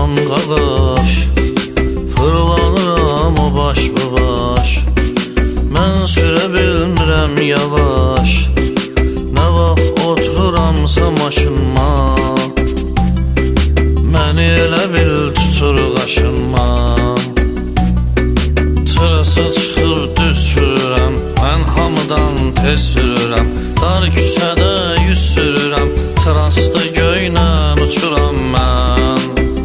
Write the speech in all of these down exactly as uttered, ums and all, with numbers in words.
vuran qaqaş, fırlanıram o baş bu baş. Mən sürə bilmirəm yavaş, nə vaxt otururamsa maşınma, məni elə bil tutur qaşınma. Tırası çıxır düz sürürəm, mən hamıdan tez sürürəm. Dar küçədə yüz sürürəm, trasda göylə uçuram mən.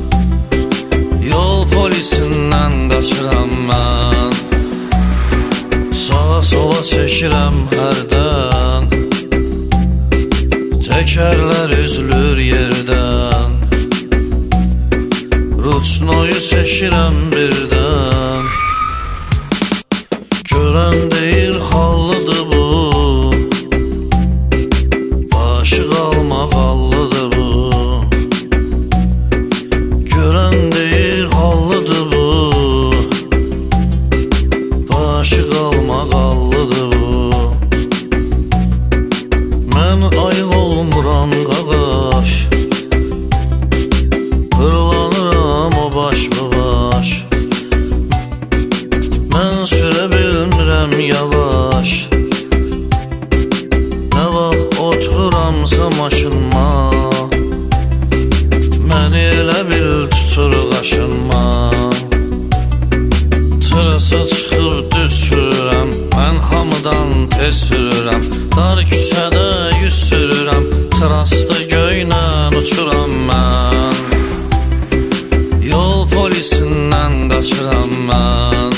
Yol polisindən qaçıram mən, sağa sola çəkirəm hərdən, təkərlər üzülür yerdən. Ruçnoyu çəkirəm birdən, görən deyir hallıdır bu, başı qalmaq hallıdır bu. Görən deyir hallıdır bu, başı qalmaq hallıdır bu. Mən ayıq olmuram qaqaş, fırlanıram o baş bu baş. Mən sürə bilmirəm yavaş, nə vaxt otururamsa maşınma, məni elə bil tutur qaşınma. Tırası çıxır düz sürürəm, mən hamıdan tez sürürəm. Dar küçədə yüz sürürəm, trasda göylə uçuram mən. Yol polisindən qaçıram mən.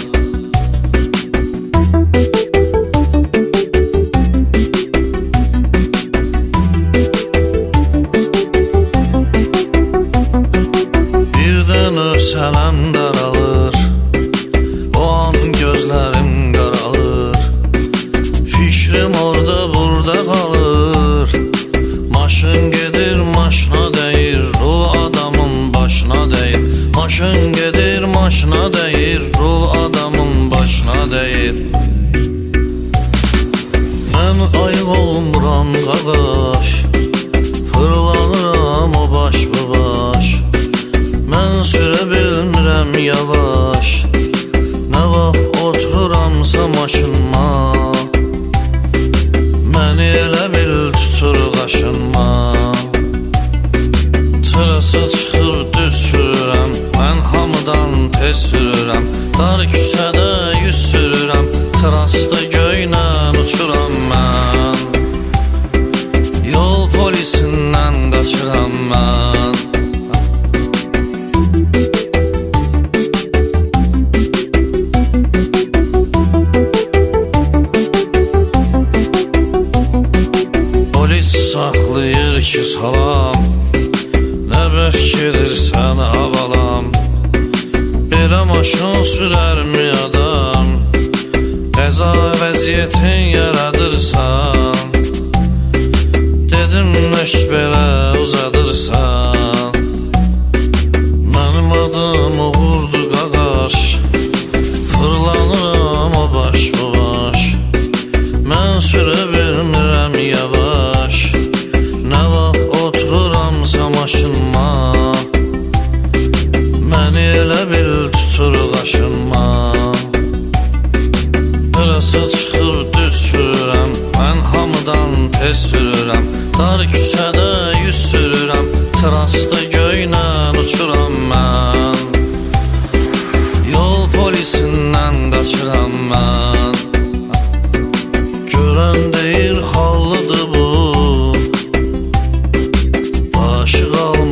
Birdən örsələm daralır, o an gözlərim qaralır. Fikrim orada burada qalır, maşın gedir maşına dəyir, rul adamın başına dəyir. Maşın gedir maşına dəyir, rul adamın başına dəyir. Mən ayıq olmuram qaqaş, fırlanıram o baş bu baş. Mən sürə bilmirəm yavaş, nə vaxt otururamsa maşınma, məni elə bil tutur qaşınma. Tırası çıxır düz sürürəm, mən hamıdan tez sürürəm. Dar küçədə yüz sürürəm, trasda göylə uçuram mən. Yol polisindən qaçıram mən. Polis saxlayır ki salam, nə bəş gedirsən havalam. Belə maşın sürərmi adam, qəza vəziyyətin yaradırsan. Dedim nəş belə uzadırsan, mənim adım uğurdu qaqaş, fırlanıram o baş bu baş. Mən sürə bilmirəm yavaş, nə vaxt otururamsa maşınma, məni elə bil tutur qaşınma. Tırası çıxır düz sürürəm, mən hamıdan tez sürürəm. Dar küçədə yüz sürürəm, trasda göylə uçuram mən. Yol polisindən qaçıram mən. Görən deyir hallıdır bu, başı qalmaq